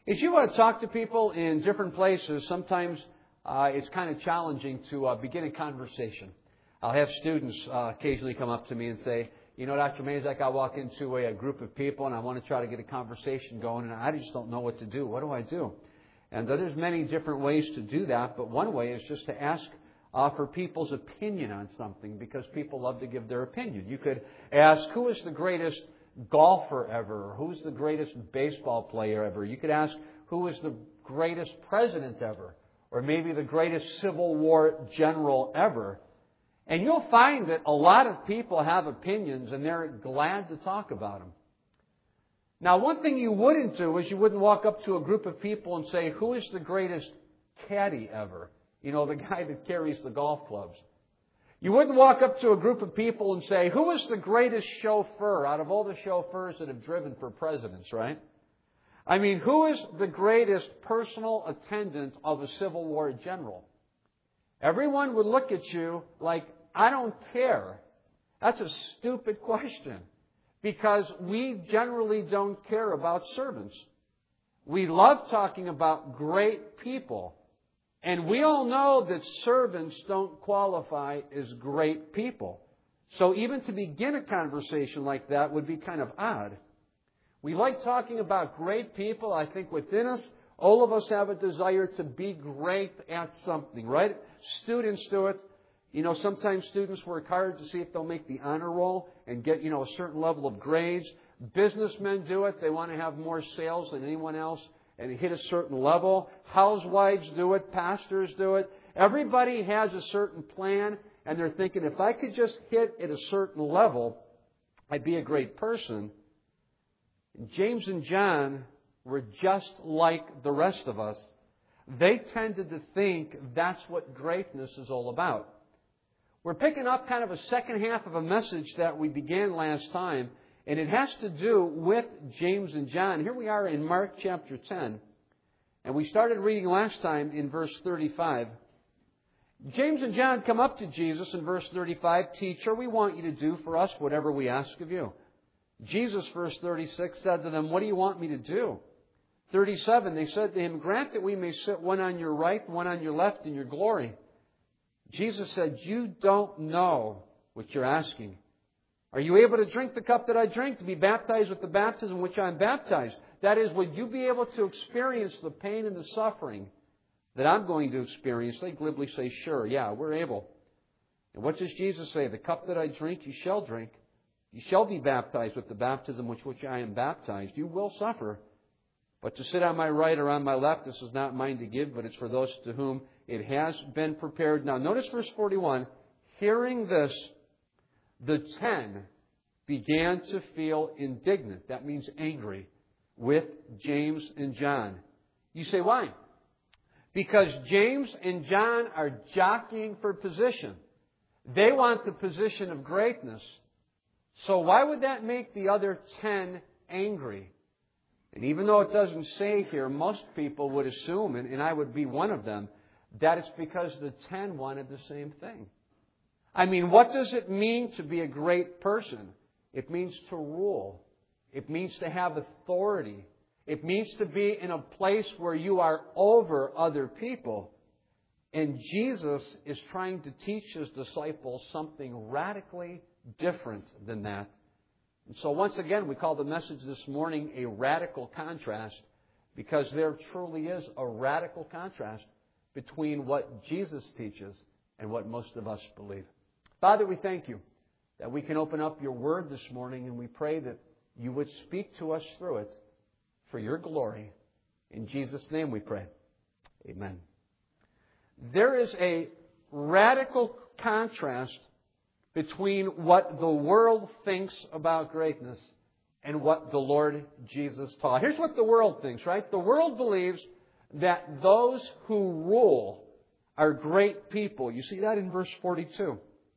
As you talk to people in different places, sometimes it's kind of challenging to begin a conversation. I'll have students occasionally come up to me and say, you know, Dr. Mazak, I walk into a group of people and I want to try to get a conversation going and I just don't know what to do. What do I do? And there's many different ways to do that, but one way is just to ask for people's opinion on something, because people love to give their opinion. You could ask, who is the greatest golfer ever? Or who's the greatest baseball player ever? You could ask, who is the greatest president ever? Or maybe the greatest Civil War general ever. And you'll find that a lot of people have opinions and they're glad to talk about them. Now, one thing you wouldn't do is you wouldn't walk up to a group of people and say, who is the greatest caddy ever? You know, the guy that carries the golf clubs. You wouldn't walk up to a group of people and say, who is the greatest chauffeur out of all the chauffeurs that have driven for presidents, right? I mean, who is the greatest personal attendant of a Civil War general? Everyone would look at you like, I don't care. That's a stupid question, because we generally don't care about servants. We love talking about great people. And we all know that servants don't qualify as great people. So even to begin a conversation like that would be kind of odd. We like talking about great people. I think within us, all of us have a desire to be great at something, right? Students do it. You know, sometimes students work hard to see if they'll make the honor roll and get, a certain level of grades. Businessmen do it. They want to have more sales than anyone else and hit a certain level. Housewives do it. Pastors do it. Everybody has a certain plan, and they're thinking, if I could just hit at a certain level, I'd be a great person. James and John were just like the rest of us. They tended to think that's what greatness is all about. We're picking up kind of a second half of a message that we began last time, and it has to do with James and John. Here we are in Mark chapter 10, and we started reading last time in verse 35. James and John come up to Jesus in verse 35, Teacher, we want you to do for us whatever we ask of you. Jesus, verse 36, said to them, What do you want me to do? 37, they said to him, Grant that we may sit one on your right, one on your left in your glory. Jesus said, You don't know what you're asking. Are you able to drink the cup that I drink, to be baptized with the baptism which I'm baptized? That is, would you be able to experience the pain and the suffering that I'm going to experience? They glibly say, Sure, yeah, we're able. And what does Jesus say? The cup that I drink, you shall drink. You shall be baptized with the baptism with which I am baptized. You will suffer. But to sit on my right or on my left, this is not mine to give, but it's for those to whom it has been prepared. Now, notice verse 41. Hearing this, the 10 began to feel indignant. That means angry with James and John. You say, why? Because James and John are jockeying for position. They want the position of greatness. So why would that make the other 10 angry? And even though it doesn't say here, most people would assume, and I would be one of them, that it's because the 10 wanted the same thing. I mean, what does it mean to be a great person? It means to rule. It means to have authority. It means to be in a place where you are over other people. And Jesus is trying to teach His disciples something radically different than that. And so once again, we call the message this morning a radical contrast, because there truly is a radical contrast between what Jesus teaches and what most of us believe. Father, we thank You that we can open up Your Word this morning, and we pray that You would speak to us through it for Your glory. In Jesus' name we pray. Amen. There is a radical contrast between what the world thinks about greatness and what the Lord Jesus taught. Here's what the world thinks, right? The world believes that those who rule are great people. You see that in verse 42.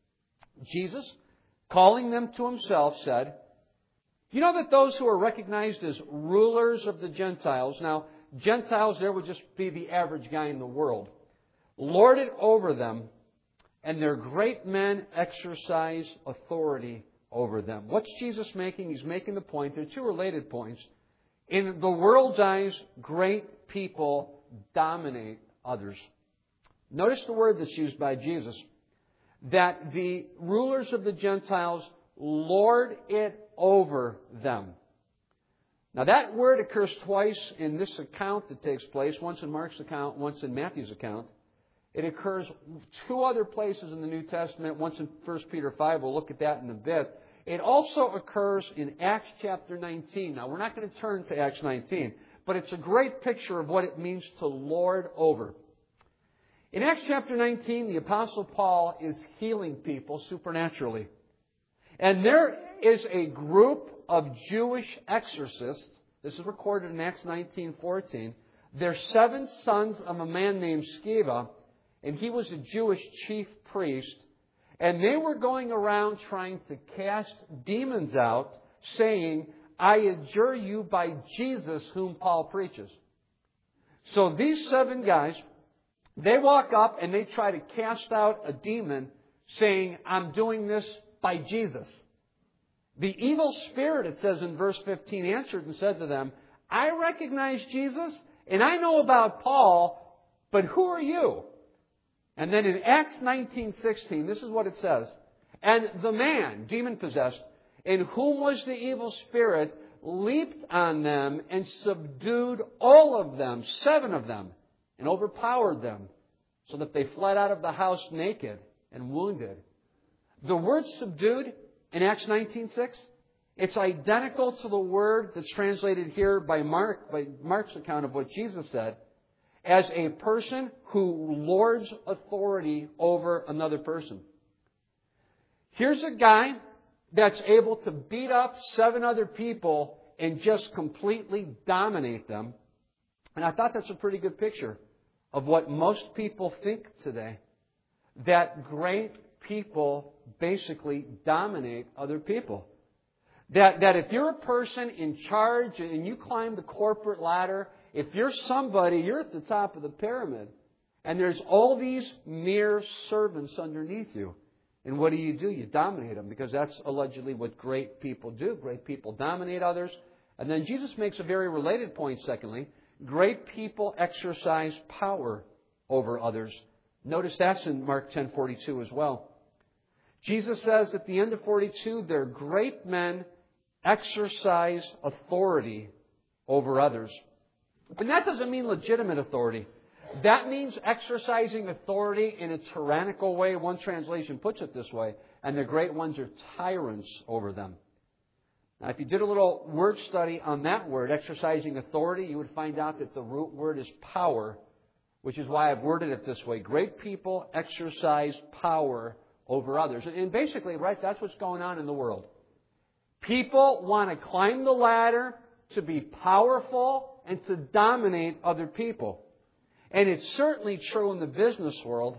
Jesus, calling them to Himself, said, You know that those who are recognized as rulers of the Gentiles, now, Gentiles there would just be the average guy in the world, lord it over them, and their great men exercise authority over them. What's Jesus making? He's making the point. There are two related points. In the world's eyes, great people dominate others. Notice the word that's used by Jesus, that the rulers of the Gentiles lord it over them. Now that word occurs twice in this account that takes place, once in Mark's account, once in Matthew's account. It occurs two other places in the New Testament, once in 1 Peter 5, we'll look at that in a bit. It also occurs in Acts chapter 19. Now we're not going to turn to Acts 19, but it's a great picture of what it means to lord over. In Acts chapter 19, the Apostle Paul is healing people supernaturally. And there is a group of Jewish exorcists. This is recorded in Acts 19:14. They're 7 sons of a man named Sceva, and he was a Jewish chief priest. And they were going around trying to cast demons out, saying, I adjure you by Jesus whom Paul preaches. So these 7 guys, they walk up and they try to cast out a demon, saying, I'm doing this by Jesus. The evil spirit, it says in verse 15, answered and said to them, I recognize Jesus and I know about Paul, but who are you? And then in Acts 19:16, this is what it says. And the man, demon-possessed, in whom was the evil spirit, leaped on them and subdued all of them, 7 of them, and overpowered them, so that they fled out of the house naked and wounded. The word subdued in Acts 19:6, it's identical to the word that's translated here by Mark's account of what Jesus said, as a person who lords authority over another person. Here's a guy that's able to beat up 7 other people and just completely dominate them. And I thought that's a pretty good picture of what most people think today. That great people basically dominate other people. That if you're a person in charge and you climb the corporate ladder, if you're somebody, you're at the top of the pyramid. And there's all these mere servants underneath you. And what do? You dominate them, because that's allegedly what great people do. Great people dominate others. And then Jesus makes a very related point, secondly. Great people exercise power over others. Notice that's in Mark 10:42 as well. Jesus says at the end of 42, their great men exercise authority over others. And that doesn't mean legitimate authority. That means exercising authority in a tyrannical way. One translation puts it this way. And the great ones are tyrants over them. Now, if you did a little word study on that word, exercising authority, you would find out that the root word is power, which is why I've worded it this way. Great people exercise power over others. And basically, right, that's what's going on in the world. People want to climb the ladder to be powerful and to dominate other people. And it's certainly true in the business world.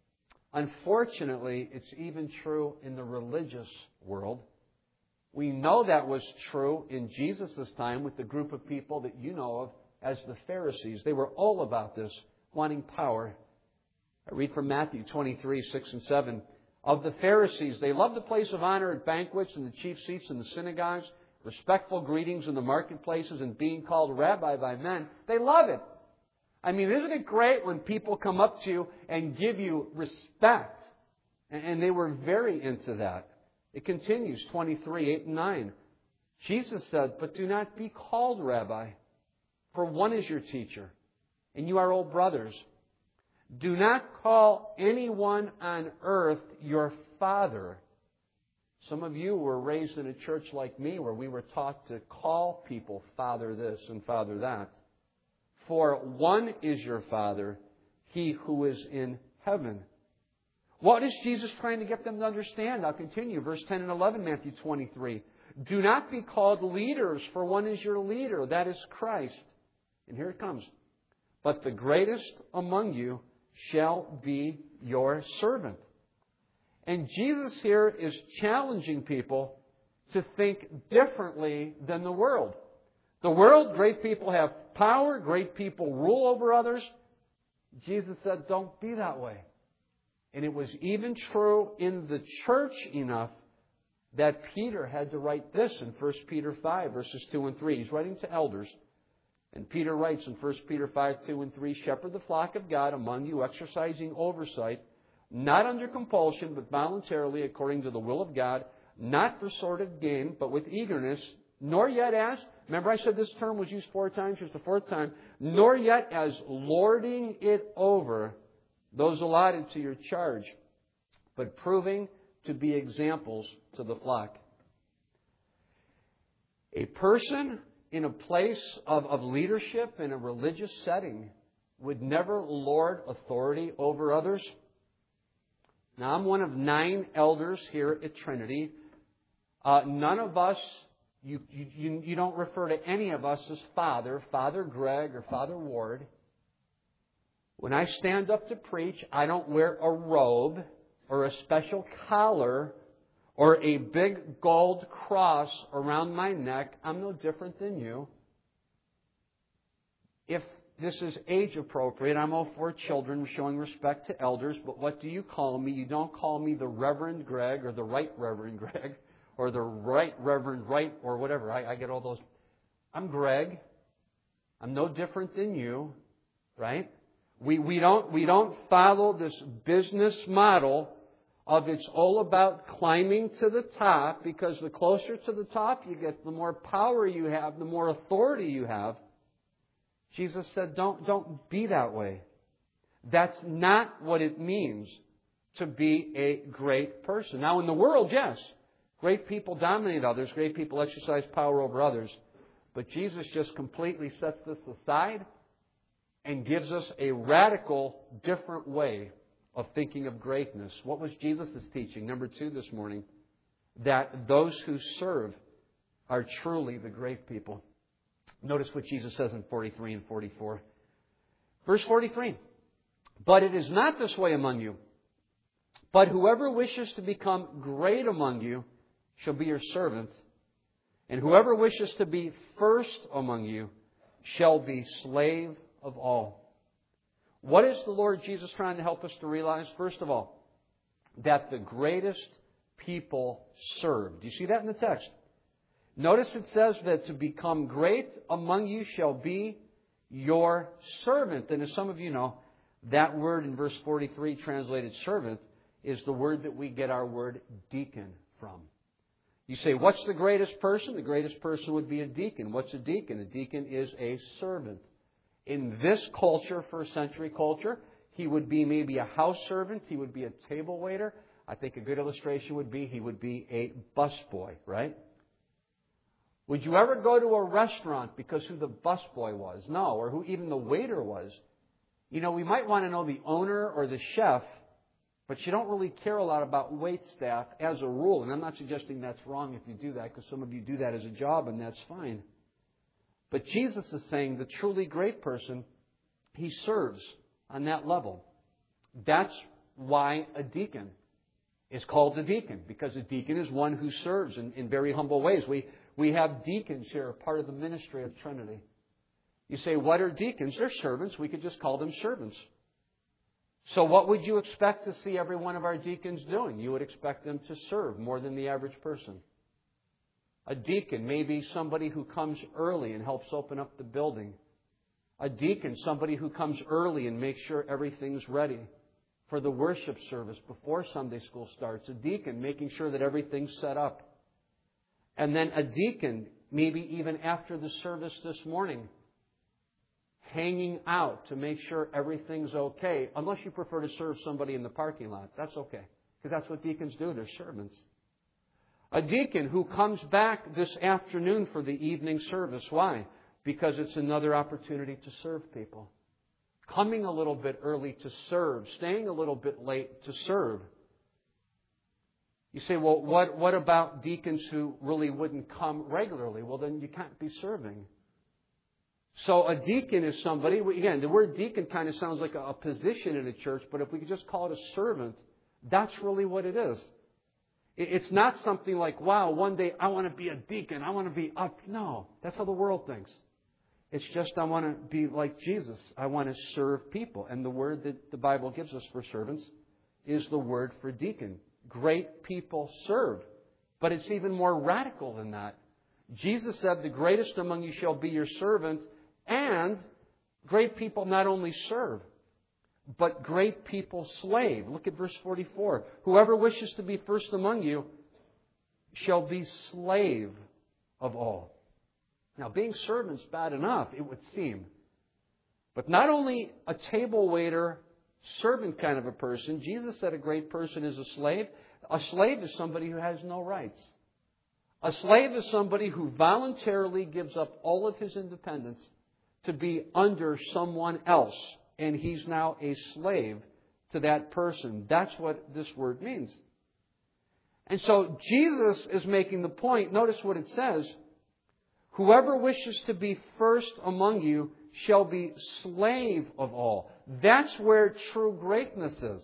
Unfortunately, it's even true in the religious world. We know that was true in Jesus' time with the group of people that you know of as the Pharisees. They were all about this, wanting power. I read from Matthew 23:6 and 7. Of the Pharisees, they loved the place of honor at banquets and the chief seats in the synagogues, respectful greetings in the marketplaces, and being called rabbi by men. They love it. I mean, isn't it great when people come up to you and give you respect? And they were very into that. It continues, 23:8 and 9. Jesus said, but do not be called rabbi, for one is your teacher, and you are all brothers. Do not call anyone on earth your father. Some of you were raised in a church like me where we were taught to call people Father this and Father that. For one is your Father, He who is in heaven. What is Jesus trying to get them to understand? I'll continue. Verse 10 and 11, Matthew 23. Do not be called leaders, for one is your leader, that is Christ. And here it comes. But the greatest among you shall be your servant. And Jesus here is challenging people to think differently than the world. The world, great people have power, great people rule over others. Jesus said, don't be that way. And it was even true in the church enough that Peter had to write this in 1 Peter 5, verses 2 and 3. He's writing to elders. And Peter writes in 1 Peter 5, 2 and 3, "Shepherd the flock of God among you, exercising oversight, not under compulsion, but voluntarily, according to the will of God, not for sordid gain, but with eagerness, nor yet as," remember I said this term was used 4 times, here's the 4th time, "nor yet as lording it over those allotted to your charge, but proving to be examples to the flock." A person in a place of leadership in a religious setting would never lord authority over others. Now, I'm one of 9 elders here at Trinity. None of us, you don't refer to any of us as Father Greg or Father Ward. When I stand up to preach, I don't wear a robe or a special collar or a big gold cross around my neck. I'm no different than you. If this is age appropriate, I'm all for children showing respect to elders, but what do you call me? You don't call me the Reverend Greg or the Right Reverend Greg or the Right Reverend Right or whatever. I get all those. I'm Greg. I'm no different than you, right? We don't follow this business model of it's all about climbing to the top, because the closer to the top you get, the more power you have, the more authority you have. Jesus said, don't be that way. That's not what it means to be a great person. Now, in the world, yes, great people dominate others, great people exercise power over others. But Jesus just completely sets this aside and gives us a radical, different way of thinking of greatness. What was Jesus' teaching? Number 2 this morning, that those who serve are truly the great people. Notice what Jesus says in 43 and 44. Verse 43, "But it is not this way among you. But whoever wishes to become great among you shall be your servant. And whoever wishes to be first among you shall be slave of all." What is the Lord Jesus trying to help us to realize? First of all, that the greatest people serve. Do you see that in the text? Notice it says that to become great among you shall be your servant. And as some of you know, that word in verse 43, translated servant, is the word that we get our word deacon from. You say, what's the greatest person? The greatest person would be a deacon. What's a deacon? A deacon is a servant. In this culture, first century culture, he would be maybe a house servant. He would be a table waiter. I think a good illustration would be he would be a busboy, right? Would you ever go to a restaurant because who the busboy was? No, or who even the waiter was. You know, we might want to know the owner or the chef, but you don't really care a lot about wait staff as a rule. And I'm not suggesting that's wrong if you do that, because some of you do that as a job, and that's fine. But Jesus is saying the truly great person, he serves on that level. That's why a deacon is called a deacon, because a deacon is one who serves in very humble ways. We have deacons here, part of the ministry of Trinity. You say, what are deacons? They're servants. We could just call them servants. So what would you expect to see every one of our deacons doing? You would expect them to serve more than the average person. A deacon may be somebody who comes early and helps open up the building. A deacon, somebody who comes early and makes sure everything's ready for the worship service before Sunday school starts. A deacon making sure that everything's set up. And then a deacon, maybe even after the service this morning, hanging out to make sure everything's okay. Unless you prefer to serve somebody in the parking lot. That's okay. Because that's what deacons do. They're servants. A deacon who comes back this afternoon for the evening service. Why? Because it's another opportunity to serve people. Coming a little bit early to serve. Staying a little bit late to serve. You say, well, what about deacons who really wouldn't come regularly? Well, then you can't be serving. So a deacon is somebody, again, the word deacon kind of sounds like a position in a church, but if we could just call it a servant, that's really what it is. It's not something like, wow, one day I want to be a deacon, I want to be up. No, that's how the world thinks. It's just I want to be like Jesus. I want to serve people. And the word that the Bible gives us for servants is the word for deacon. Great people serve. But it's even more radical than that. Jesus said, the greatest among you shall be your servant, and great people not only serve, but great people slave. Look at verse 44. Whoever wishes to be first among you shall be slave of all. Now, being servant's bad enough, it would seem. But not only a table waiter, servant kind of a person. Jesus said a great person is a slave. A slave is somebody who has no rights. A slave is somebody who voluntarily gives up all of his independence to be under someone else. And he's now a slave to that person. That's what this word means. And so Jesus is making the point. Notice what it says. Whoever wishes to be first among you shall be slave of all. That's where true greatness is.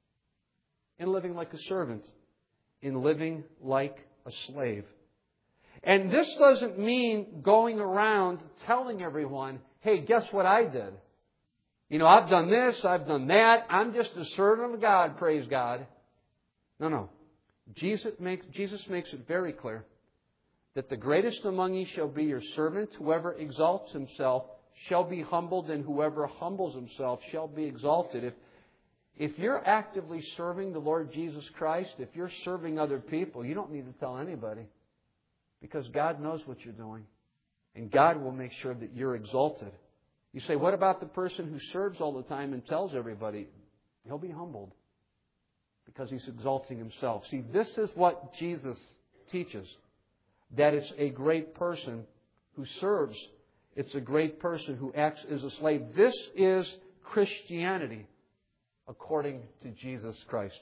In living like a servant. In living like a slave. And this doesn't mean going around telling everyone, hey, guess what I did? You know, I've done this, I've done that. I'm just a servant of God, praise God. No. Jesus makes it very clear that the greatest among you shall be your servant. Whoever exalts himself shall be humbled, and whoever humbles himself shall be exalted. If you're actively serving the Lord Jesus Christ, if you're serving other people, you don't need to tell anybody. Because God knows what you're doing. And God will make sure that you're exalted. You say, what about the person who serves all the time and tells everybody? He'll be humbled. Because he's exalting himself. See, this is what Jesus teaches. That it's a great person who serves. It's a great person who acts as a slave. This is Christianity according to Jesus Christ.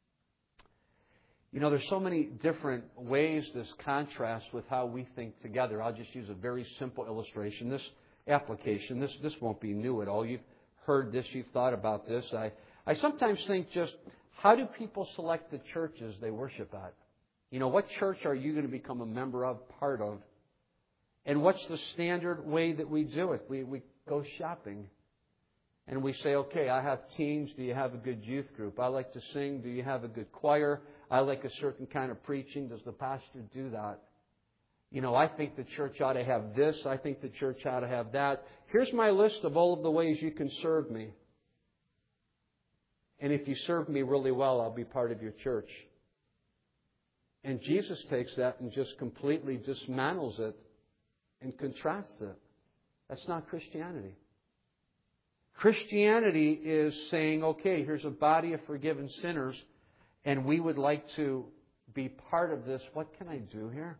You know, there's so many different ways this contrasts with how we think together. I'll just use a very simple illustration. This application, this won't be new at all. You've heard this, you've thought about this. I sometimes think just, how do people select the churches they worship at? You know, what church are you going to become a member of, part of? And what's the standard way that we do it? We go shopping. And we say, okay, I have teens. Do you have a good youth group? I like to sing. Do you have a good choir? I like a certain kind of preaching. Does the pastor do that? You know, I think the church ought to have this. I think the church ought to have that. Here's my list of all of the ways you can serve me. And if you serve me really well, I'll be part of your church. And Jesus takes that and just completely dismantles it and contrasts it. That's not Christianity. Christianity is saying, okay, here's a body of forgiven sinners, and we would like to be part of this. What can I do here?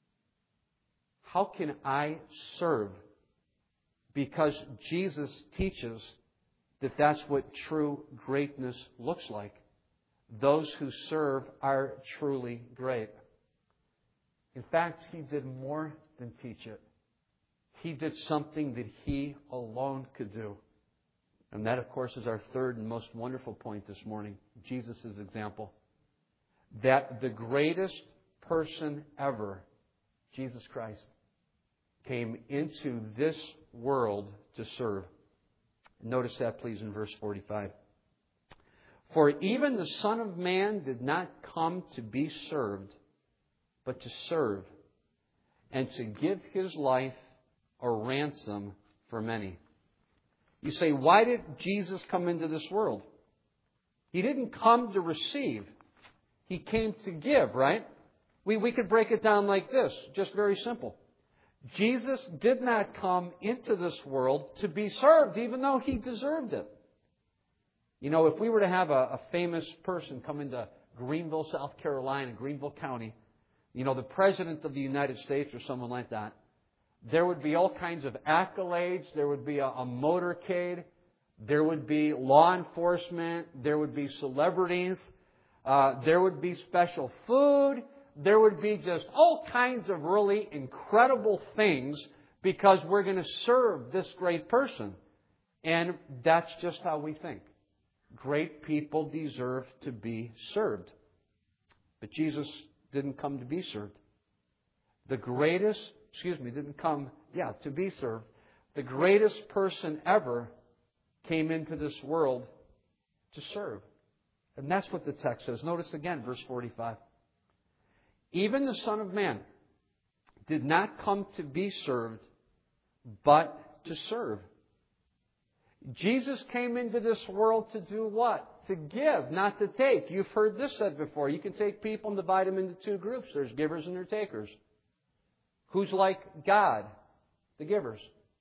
How can I serve? Because Jesus teaches that that's what true greatness looks like. Those who serve are truly great. In fact, He did more than teach it. He did something that He alone could do. And that, of course, is our third and most wonderful point this morning, Jesus' example. That the greatest person ever, Jesus Christ, came into this world to serve. Notice that, please, in verse 45. For even the Son of Man did not come to be served, but to serve, and to give His life a ransom for many. You say, why did Jesus come into this world? He didn't come to receive. He came to give, right? We could break it down like this, just very simple. Jesus did not come into this world to be served, even though He deserved it. You know, if we were to have a famous person come into Greenville, South Carolina, Greenville County, you know, the President of the United States or someone like that, there would be all kinds of accolades. There would be a motorcade. There would be law enforcement. There would be celebrities. There would be special food. There would be just all kinds of really incredible things because we're going to serve this great person. And that's just how we think. Great people deserve to be served. But Jesus didn't come to be served. Didn't come, to be served. The greatest person ever came into this world to serve. And that's what the text says. Notice again, verse 45. even the Son of Man did not come to be served, but to serve. Jesus came into this world to do what? To give, not to take. You've heard this said before. You can take people and divide them into two groups. There's givers and there's takers. Who's like God? The givers.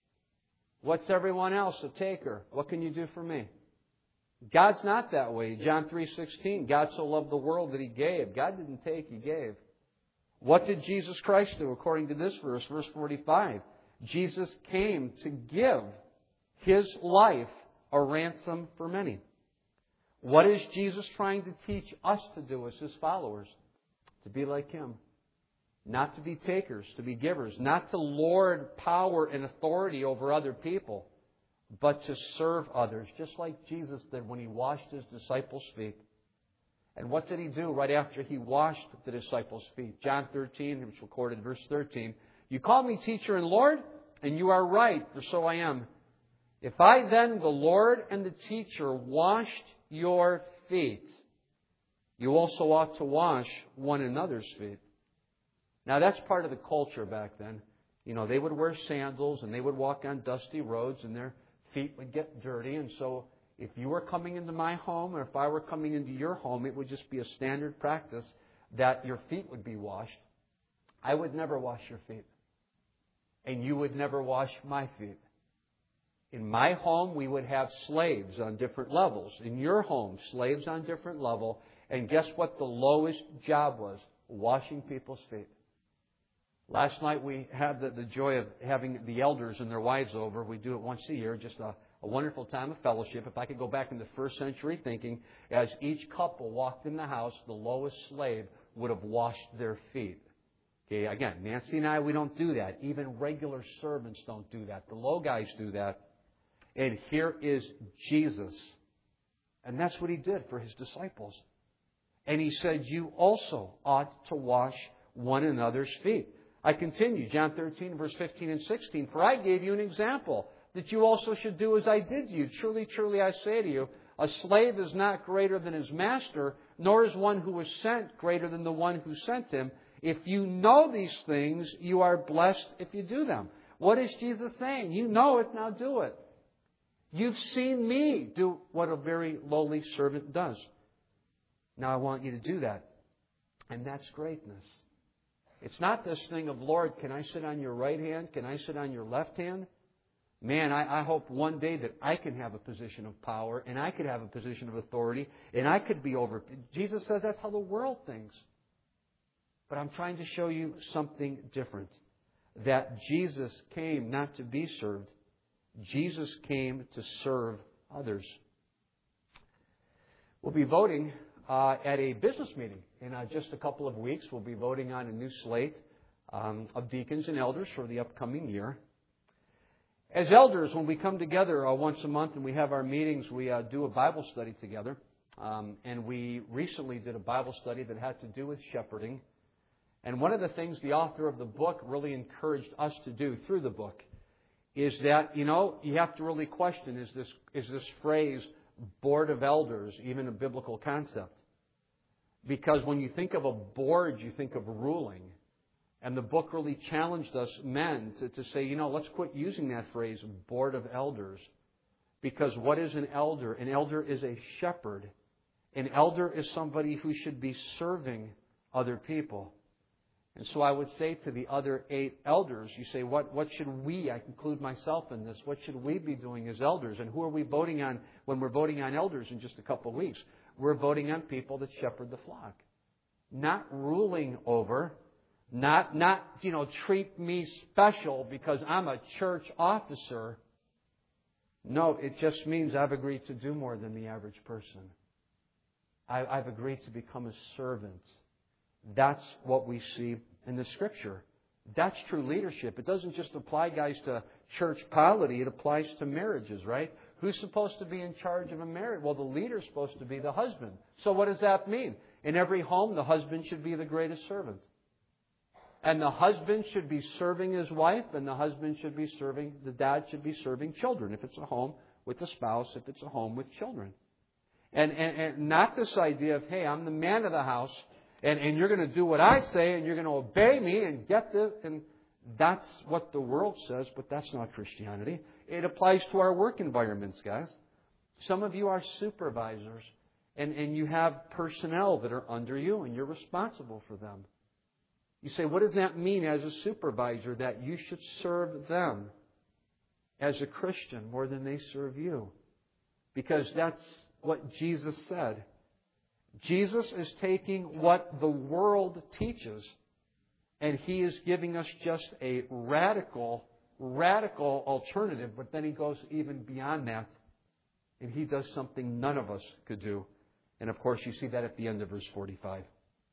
What's everyone else? A taker. What can you do for me? God's not that way. John 3:16, God so loved the world that He gave. God didn't take, He gave. What did Jesus Christ do according to this verse? Verse 45. Jesus came to give His life a ransom for many. What is Jesus trying to teach us to do as His followers? To be like Him. Not to be takers, to be givers. Not to lord power and authority over other people, but to serve others, just like Jesus did when He washed His disciples' feet. And what did He do right after He washed the disciples' feet? John 13, which recorded in verse 13. You call me teacher and Lord, and you are right, for so I am. If I then, the Lord and the teacher, washed your feet, you also ought to wash one another's feet. Now that's part of the culture back then. You know, they would wear sandals and they would walk on dusty roads and their feet would get dirty. And so if you were coming into my home or if I were coming into your home, it would just be a standard practice that your feet would be washed. I would never wash your feet. And you would never wash my feet. In my home, we would have slaves on different levels. In your home, slaves on different level. And guess what the lowest job was? Washing people's feet. Last night we had the joy of having the elders and their wives over. We do it once a year, just a wonderful time of fellowship. If I could go back in the first century thinking, as each couple walked in the house, the lowest slave would have washed their feet. Okay, again, Nancy and I, we don't do that. Even regular servants don't do that. The low guys do that. And here is Jesus. And that's what He did for His disciples. And He said, you also ought to wash one another's feet. I continue, John 13, verse 15 and 16. For I gave you an example, that you also should do as I did you. Truly, truly, I say to you, a slave is not greater than his master, nor is one who was sent greater than the one who sent him. If you know these things, you are blessed if you do them. What is Jesus saying? You know it, now do it. You've seen me do what a very lowly servant does. Now I want you to do that. And that's greatness. It's not this thing of, Lord, can I sit on your right hand? Can I sit on your left hand? Man, I hope one day that I can have a position of power and I could have a position of authority and I could be over. Jesus says that's how the world thinks. But I'm trying to show you something different. That Jesus came not to be served. Jesus came to serve others. We'll be voting at a business meeting in just a couple of weeks. We'll be voting on a new slate of deacons and elders for the upcoming year. As elders, when we come together once a month and we have our meetings, we do a Bible study together. And we recently did a Bible study that had to do with shepherding. And one of the things the author of the book really encouraged us to do through the book is that, you have to really question, is this phrase, board of elders, even a biblical concept? Because when you think of a board, you think of ruling. And the book really challenged us men to say, let's quit using that phrase, board of elders. Because what is an elder? An elder is a shepherd. An elder is somebody who should be serving other people. And so I would say to the other 8 elders, you say, what should we, I include myself in this, what should we be doing as elders? And who are we voting on when we're voting on elders in just a couple of weeks? We're voting on people that shepherd the flock. Not ruling over, not treat me special because I'm a church officer. No, it just means I've agreed to do more than the average person. I've agreed to become a servant. That's what we see in the Scripture. That's true leadership. It doesn't just apply, guys, to church polity. It applies to marriages, right? Who's supposed to be in charge of a marriage? Well, the leader's supposed to be the husband. So what does that mean? In every home, the husband should be the greatest servant. And the husband should be serving his wife, and the dad should be serving children, if it's a home with a spouse, if it's a home with children. And not this idea of, hey, I'm the man of the house, And you're going to do what I say, and you're going to obey me and get this. And that's what the world says, but that's not Christianity. It applies to our work environments, guys. Some of you are supervisors, and you have personnel that are under you, and you're responsible for them. You say, what does that mean as a supervisor? That you should serve them as a Christian more than they serve you. Because that's what Jesus said. Jesus is taking what the world teaches, and He is giving us just a radical alternative, but then He goes even beyond that, and He does something none of us could do. And of course, you see that at the end of verse 45.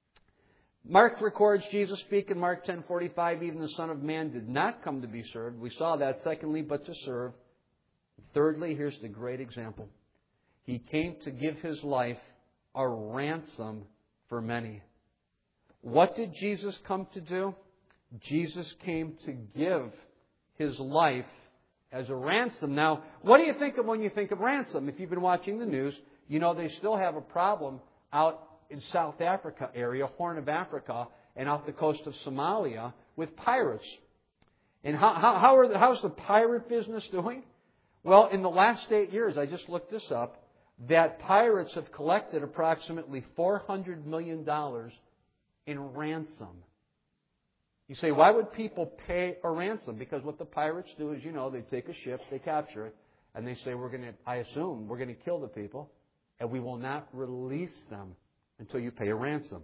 Mark records Jesus speak in Mark 10:45, even the Son of Man did not come to be served. We saw that. Secondly, but to serve. Thirdly, here's the great example. He came to give His life a ransom for many. What did Jesus come to do? Jesus came to give His life as a ransom. Now, what do you think of when you think of ransom? If you've been watching the news, you know they still have a problem out in South Africa area, Horn of Africa, and off the coast of Somalia with pirates. And how's the pirate business doing? Well, in the last 8 years, I just looked this up, that pirates have collected approximately $400 million in ransom. You say, why would people pay a ransom? Because what the pirates do is, they take a ship, they capture it, and they say, we're going to kill the people, and we will not release them until you pay a ransom.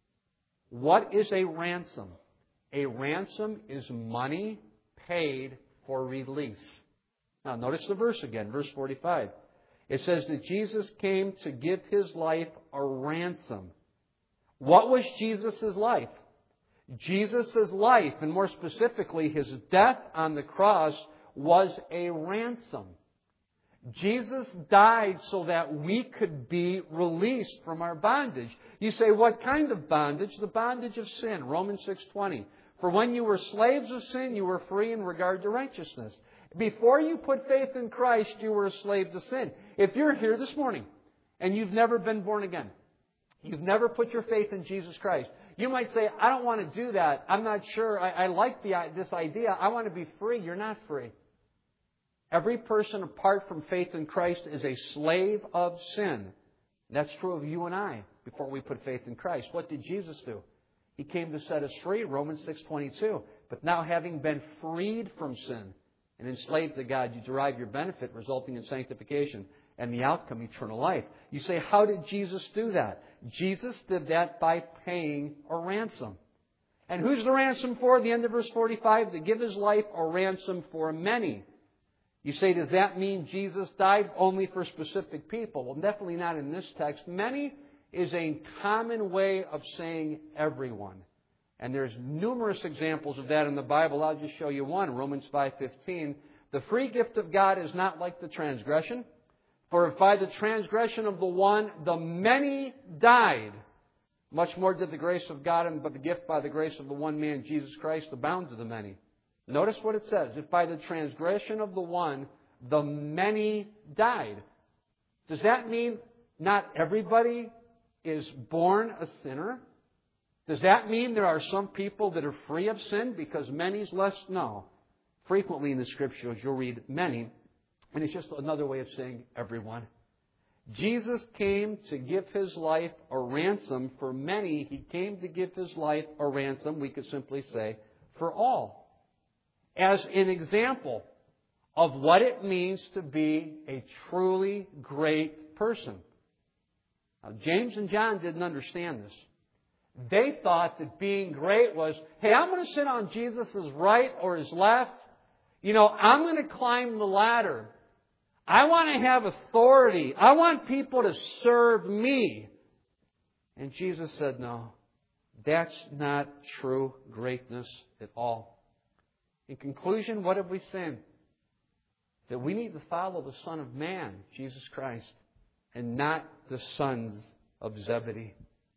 What is a ransom? A ransom is money paid for release. Now, notice the verse again, verse 45. It says that Jesus came to give His life a ransom. What was Jesus' life? Jesus' life, and more specifically, His death on the cross, was a ransom. Jesus died so that we could be released from our bondage. You say, what kind of bondage? The bondage of sin. Romans 6:20. For when you were slaves of sin, you were free in regard to righteousness. Before you put faith in Christ, you were a slave to sin. If you're here this morning and you've never been born again, you've never put your faith in Jesus Christ, you might say, I don't want to do that. I'm not sure. I like this idea. I want to be free. You're not free. Every person apart from faith in Christ is a slave of sin. That's true of you and I before we put faith in Christ. What did Jesus do? He came to set us free, Romans 6:22. But now having been freed from sin and enslaved to God, you derive your benefit, resulting in sanctification and the outcome, eternal life. You say, how did Jesus do that? Jesus did that by paying a ransom. And who's the ransom for? The end of verse 45, to give His life a ransom for many. You say, does that mean Jesus died only for specific people? Well, definitely not in this text. Many is a common way of saying everyone. And there's numerous examples of that in the Bible. I'll just show you one. Romans 5:15. The free gift of God is not like the transgression. For if by the transgression of the one the many died, much more did the grace of God and the gift by the grace of the one man, Jesus Christ, abound to the many. Notice what it says. If by the transgression of the one the many died. Does that mean not everybody is born a sinner? Does that mean there are some people that are free of sin because many's less? No. Frequently in the Scriptures you'll read many, and it's just another way of saying everyone. Jesus came to give His life a ransom for many. He came to give His life a ransom, we could simply say, for all. As an example of what it means to be a truly great person. Now, James and John didn't understand this. They thought that being great was, hey, I'm going to sit on Jesus' right or His left. I'm going to climb the ladder. I want to have authority. I want people to serve me. And Jesus said, no, that's not true greatness at all. In conclusion, what have we seen? That we need to follow the Son of Man, Jesus Christ, and not the sons of Zebedee.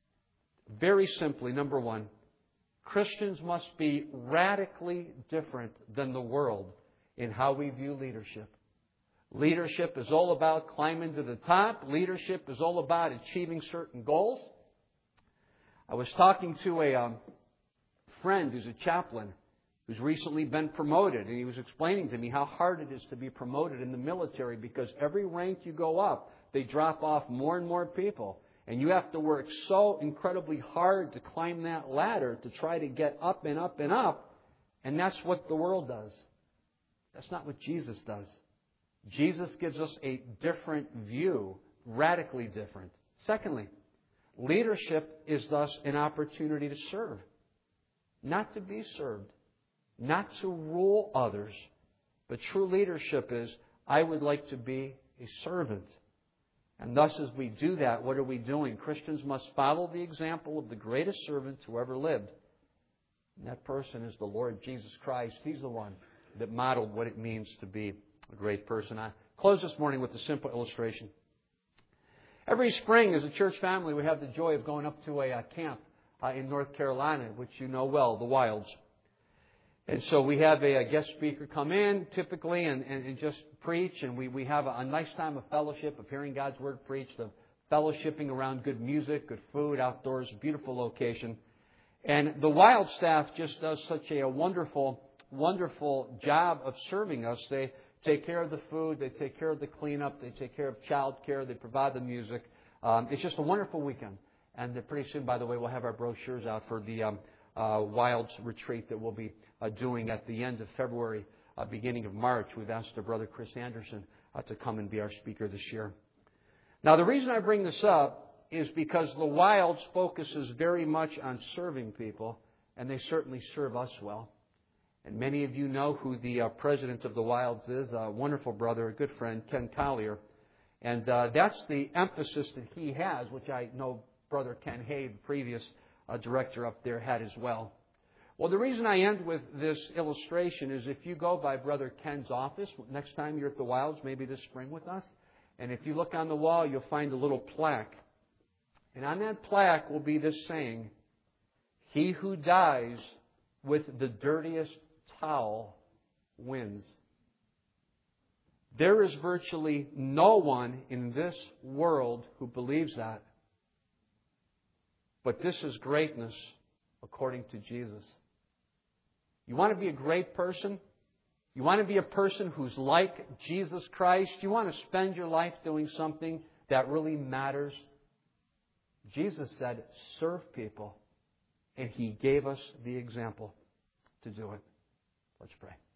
Very simply, number one, Christians must be radically different than the world in how we view leadership. Leadership is all about climbing to the top. Leadership is all about achieving certain goals. I was talking to a friend who's a chaplain who's recently been promoted, and he was explaining to me how hard it is to be promoted in the military because every rank you go up, they drop off more and more people. And you have to work so incredibly hard to climb that ladder to try to get up and up and up. And that's what the world does. That's not what Jesus does. Jesus gives us a different view, radically different. Secondly, leadership is thus an opportunity to serve, not to be served, not to rule others. But true leadership is, I would like to be a servant. And thus, as we do that, what are we doing? Christians must follow the example of the greatest servant who ever lived. And that person is the Lord Jesus Christ. He's the one that modeled what it means to be a great person. I close this morning with a simple illustration. Every spring, as a church family, we have the joy of going up to a camp in North Carolina, which you know well, the Wilds. And so we have a guest speaker come in, typically, and just preach. And we have a nice time of fellowship, of hearing God's Word preached, of fellowshipping around good music, good food, outdoors, beautiful location. And the Wild staff just does such a wonderful, wonderful job of serving us. They take care of the food, they take care of the cleanup, they take care of child care, they provide the music. It's just a wonderful weekend. And pretty soon, by the way, we'll have our brochures out for the Wilds retreat that we'll be doing at the end of February, beginning of March. We've asked our brother Chris Anderson to come and be our speaker this year. Now, the reason I bring this up is because the Wilds focuses very much on serving people, and they certainly serve us well. And many of you know who the president of the Wilds is, a wonderful brother, a good friend, Ken Collier. And that's the emphasis that he has, which I know Brother Ken Hay, the previous director up there, had as well. Well, the reason I end with this illustration is if you go by Brother Ken's office, next time you're at the Wilds, maybe this spring with us, and if you look on the wall, you'll find a little plaque. And on that plaque will be this saying, "He who dies with the dirtiest towel wins." There is virtually no one in this world who believes that. But this is greatness according to Jesus. You want to be a great person? You want to be a person who's like Jesus Christ? You want to spend your life doing something that really matters? Jesus said, serve people. And He gave us the example to do it. Let's pray.